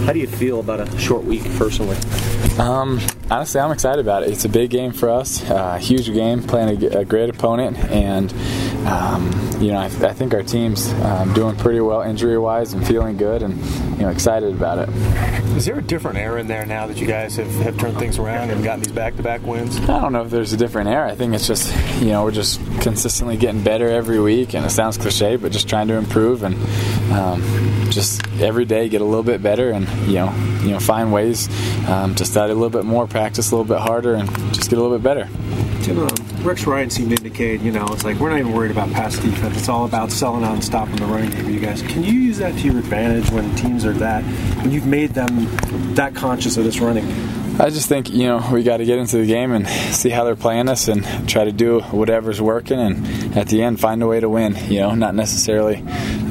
How do you feel about a short week personally? Honestly, I'm excited about it. It's a big game for us, huge game, playing a great opponent, and I think our team's doing pretty well injury-wise and feeling good, and excited about it. Is there a different era in there now that you guys have turned things around and gotten these back-to-back wins? I don't know if there's a different era. I think it's just we're just consistently getting better every week, and it sounds cliche, but just trying to improve and just every day get a little bit better, and find ways to study a little bit more, practice a little bit harder, and just get a little bit better. Tim, Rex Ryan seemed to indicate, it's like we're not even worried about pass defense. It's all about selling out and stopping the running game for you guys. Can you use that to your advantage when teams are when you've made them that conscious of this running? I just think, we got to get into the game and see how they're playing us and try to do whatever's working, and at the end find a way to win, not necessarily,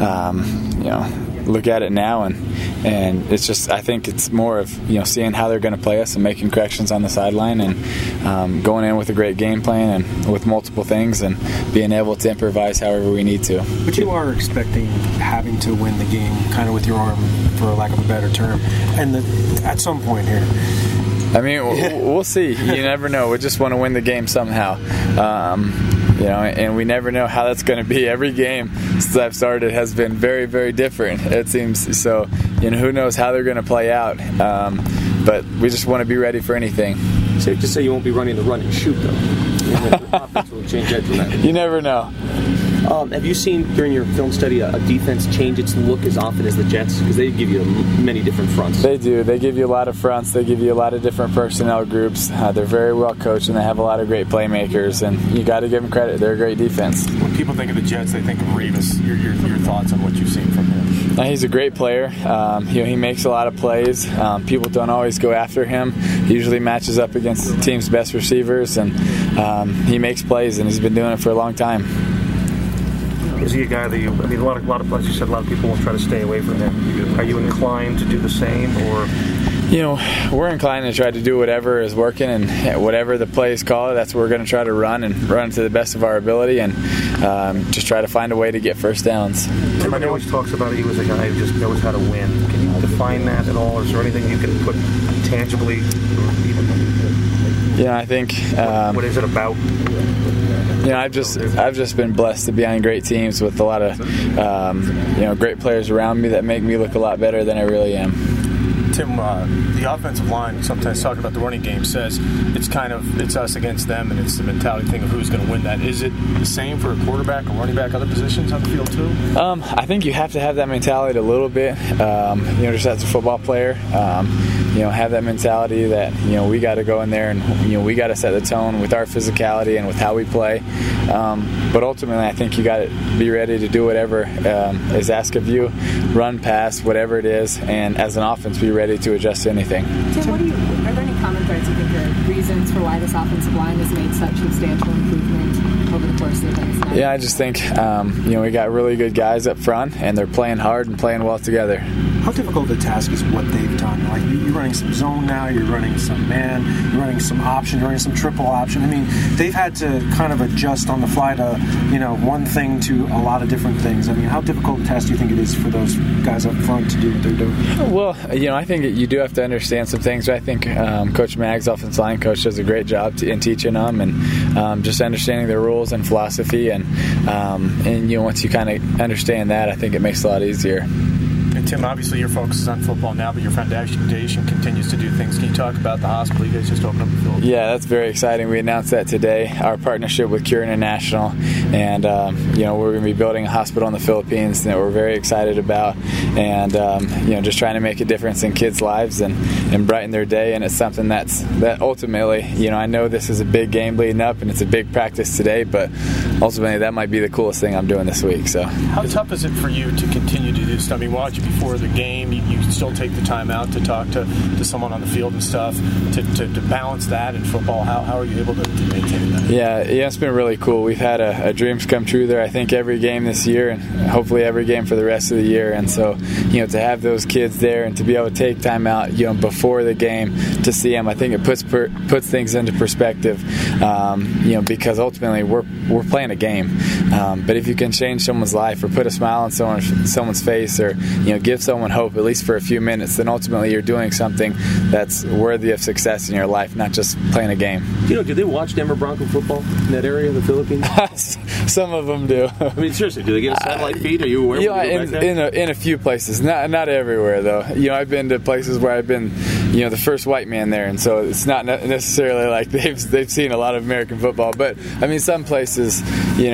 look at it now and it's just, I think it's more of seeing how they're going to play us and making corrections on the sideline and going in with a great game plan and with multiple things and being able to improvise however we need to. But you are expecting having to win the game kind of with your arm, for lack of a better term, and at some point here. I mean, we'll see. You never know. We just want to win the game somehow. And we never know how that's going to be. Every game since I've started has been very, very different, it seems. So, who knows how they're going to play out. But we just want to be ready for anything. Safe to say you won't be running the run and shoot, though. The offense will change that dramatically. You never know. Have you seen during your film study a defense change its look as often as the Jets? Because they give you many different fronts. They do. They give you a lot of fronts. They give you a lot of different personnel groups. They're very well coached, and they have a lot of great playmakers. And you got to give them credit. They're a great defense. When people think of the Jets, they think of Revis. Your thoughts on what you've seen from him? He's a great player. He makes a lot of plays. People don't always go after him. He usually matches up against the team's best receivers, and he makes plays, and he's been doing it for a long time. Is he a guy that a lot of, as you said, a lot of people will try to stay away from him. Are you inclined to do the same, or? We're inclined to try to do whatever is working, and whatever the plays call, that's what we're going to try to run to the best of our ability, and just try to find a way to get first downs. Everybody always talks about he was a guy who just knows how to win. Can you define that at all? Is there anything you can put tangibly? I think. What is it about? I've just been blessed to be on great teams with a lot of great players around me that make me look a lot better than I really am. Tim, the offensive line, sometimes talking about the running game, says it's us against them, and it's the mentality thing of who's going to win that. Is it the same for a quarterback or running back, other positions on the field too? I think you have to have that mentality a little bit. Just as a football player, have that mentality that we got to go in there and we got to set the tone with our physicality and with how we play. But ultimately, I think you got to be ready to do whatever is asked of you, run, pass, whatever it is, and as an offense, be ready to adjust to anything. Tim, are there any common threads you think are reasons for why this offensive line has made such substantial improvement over the course of the game tonight? Yeah, I just think we got really good guys up front, and they're playing hard and playing well together. How difficult a task is what they've done? Like, you're running some zone now, you're running some man, you're running some option, you're running some triple option. I mean, they've had to kind of adjust on the fly to, one thing to a lot of different things. I mean, how difficult a task do you think it is for those guys up front to do what they're doing? Well, I think you do have to understand some things. I think Coach Maggs, offensive line coach, does a great job in teaching them and just understanding their rules and philosophy. And once you kind of understand that, I think it makes it a lot easier. And Tim, obviously your focus is on football now, but your foundation continues to do things. Can you talk about the hospital you guys just opened up in Philippines? Yeah, that's very exciting. We announced that today, our partnership with Cure International, and we're going to be building a hospital in the Philippines that we're very excited about, and just trying to make a difference in kids' lives and brighten their day. And it's something that ultimately, I know this is a big game leading up, and it's a big practice today, but ultimately that might be the coolest thing I'm doing this week. So, how tough is it for you to continue to do stuff? I mean, watching before the game, you still take the time out to talk to someone on the field and stuff, to balance that in football. How are you able to maintain that? Yeah, it's been really cool. We've had a dreams come true there. I think every game this year, and hopefully every game for the rest of the year. And so, to have those kids there and to be able to take time out, before the game to see them, I think it puts things into perspective. Because ultimately we're playing a game. But if you can change someone's life or put a smile on someone's face, or give someone hope at least for a few minutes, then ultimately you're doing something that's worthy of success in your life, not just playing a game. Do they watch Denver Bronco football in that area of the Philippines? Some of them do. I mean, seriously, do they get a satellite feed? Are you aware? In a few places, not everywhere though. I've been to places where I've been, the first white man there, and so it's not necessarily like they've seen a lot of American football. But I mean, some places,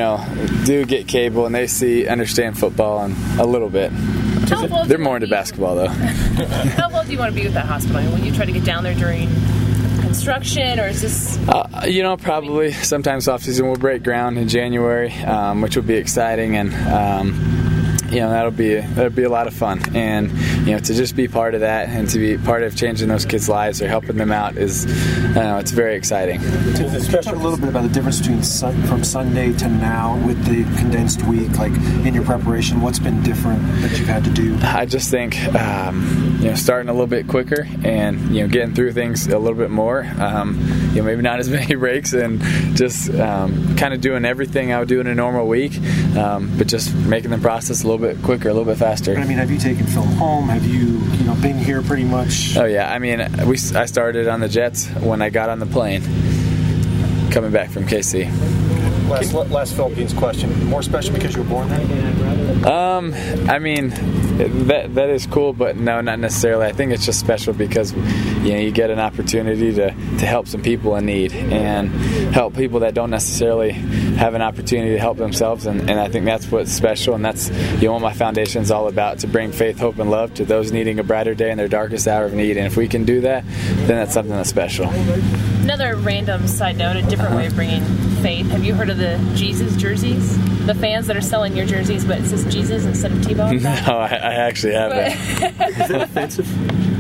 do get cable and they understand football and a little bit. They're more into basketball though. How involved do you want to be with that hospital? When you try to get down there during construction, or is this? Probably sometimes off season we'll break ground in January, which will be exciting, and that'll be a lot of fun. And to just be part of that and to be part of changing those kids' lives or helping them out is, it's very exciting. Talk a little bit about the difference between from Sunday to now with the condensed week, like in your preparation. What's been different that you've had to do? I just think starting a little bit quicker and getting through things a little bit more. Maybe not as many breaks, and just kind of doing everything I would do in a normal week, but just making the process a little bit quicker, a little bit faster. But, I mean, have you taken film home? Have you been here pretty much? Oh yeah, I mean, I started on the Jets when I got on the plane coming back from KC. Last Philippines question. More special because you were born there? I mean, that is cool, but no, not necessarily. I think it's just special because you get an opportunity to help some people in need and help people that don't necessarily have an opportunity to help themselves, and I think that's what's special, and that's what my foundation is all about, to bring faith, hope, and love to those needing a brighter day in their darkest hour of need. And if we can do that, then that's something that's special. Another random side note, a different way of bringing faith. Have you heard of the Jesus jerseys? The fans that are selling your jerseys, but it says Jesus instead of T-Bone? No, I actually haven't. Is that offensive?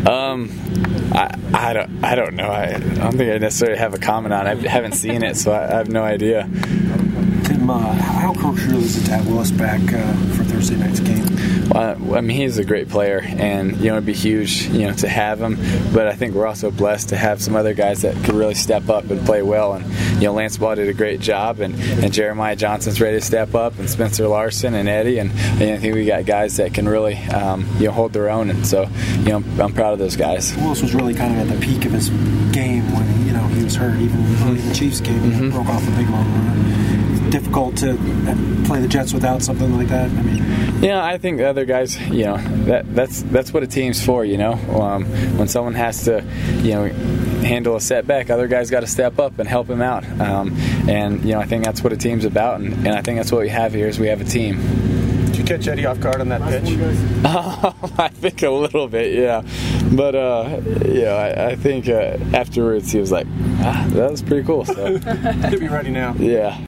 I don't know. I don't think I necessarily have a comment on it. I haven't seen it, so I have no idea. Tim, how crucial is it to have Willis back for Thursday night's game? Well, I mean, he's a great player, and it'd be huge, to have him. But I think we're also blessed to have some other guys that could really step up and play well. And Lance Ball did a great job, and Jeremiah Johnson's ready to step up, and Spencer Larson and Eddie, and I think we got guys that can really hold their own. And so I'm proud of those guys. Willis was really kind of at the peak of his game when he was hurt, even in the Chiefs game. He broke off a big long run. Difficult to play the Jets without something like that. I mean, I think the other guys, that's what a team's for. When someone has to, handle a setback, other guys got to step up and help him out. And I think that's what a team's about, and I think that's what we have here is we have a team. Did you catch Eddie off guard on that pitch? I think a little bit, yeah. But I think afterwards he was like, that was pretty cool. So He'll be ready now. Yeah.